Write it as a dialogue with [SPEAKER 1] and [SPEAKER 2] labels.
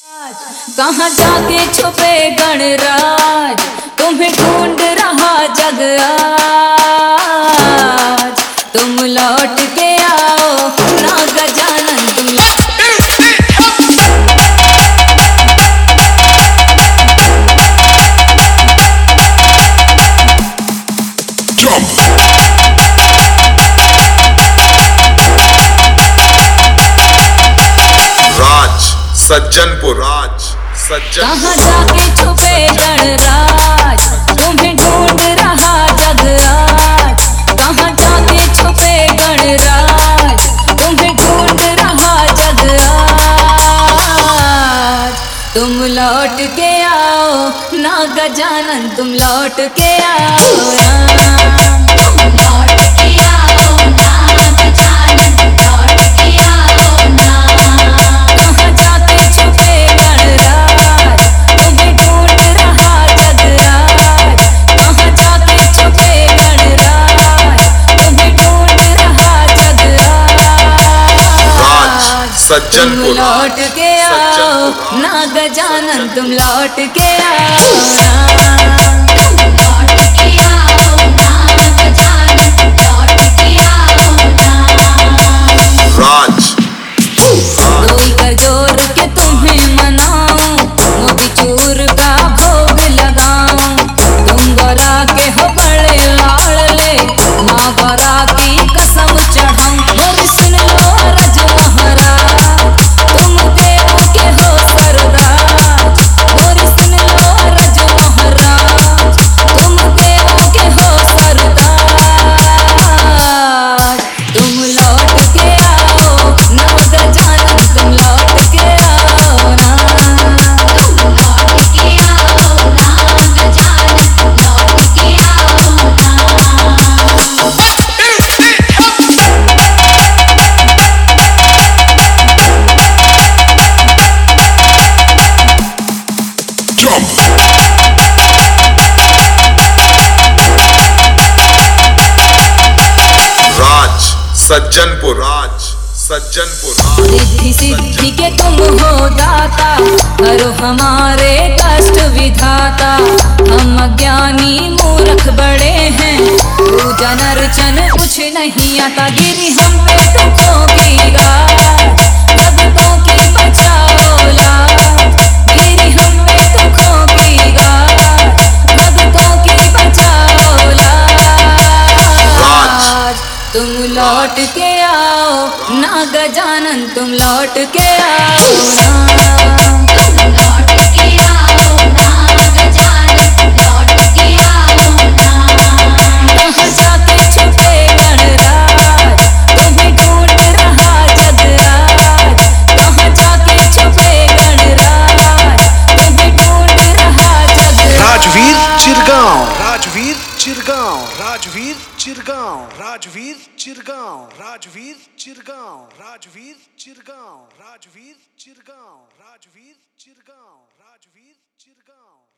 [SPEAKER 1] कहाँ जाके छुपे गणराज, तुम्हें ढूंढ रहा जग आज। तुम लौट के आओ ना गजानन,
[SPEAKER 2] सज्जनपुर
[SPEAKER 1] कहाँ जाके छुपे गणराज, तुम्हें ढूंढ रहा जग आज। कहाँ जाके छुपे गणराज, तुम्हें ढूंढ रहा जग आज। तुम लौट के आओ ना गजानन, तुम लौट के आओ ना।
[SPEAKER 2] सज्जनपुर
[SPEAKER 1] लौट के आओ ना गजानन, तुम लौट के आओ ना। रोई कर जोर के तुम्हें मनाऊं, मोतीचूर का भोग लगाऊं। तुम गोरा के हो बड़े लाडले, माँ गोरा की कसम चढ़ाऊं। मोरी सुन लो रज महाराज, तुम देव के हो सरदार। मोरी सुन लो रज महाराज, तुम देव के हो सरदार। तुम लौट के आओ ना गजानन, तुम लौट के आओ ना।
[SPEAKER 2] सज्जनपुर
[SPEAKER 1] रिद्धि सिद्धि के तुम हो दाता, करो हमारे कष्ट विधाता। हम अज्ञानी मूर्ख बड़े हैं, पूजन अर्चन कुछ नहीं आता। गिरी हम पे दुखों की गाज, भक्तों की बचाओ लाज। गिरी हम पे दुखों की गाज, भक्तों की बचाओ लाज। तुम लौट के आओ ना गजानन, तुम लौट के आओ ना। कहाँ जाके छुपे गणराज, तुम्हें ढूंढ रहा जग आज। कहाँ जाके छुपे गणराज, तुम्हें ढूंढ रहा जग आज।
[SPEAKER 3] राजवीर चिरगांव, राजवीर चिरगांव, राजवीर चिरगांव, राजवीर चिरगांव, राजवीर चिरगांव, राजवीर चिरगांव, राजवीर चिरगांव, राजवीर चिरगांव, राजवीर चिरगांव।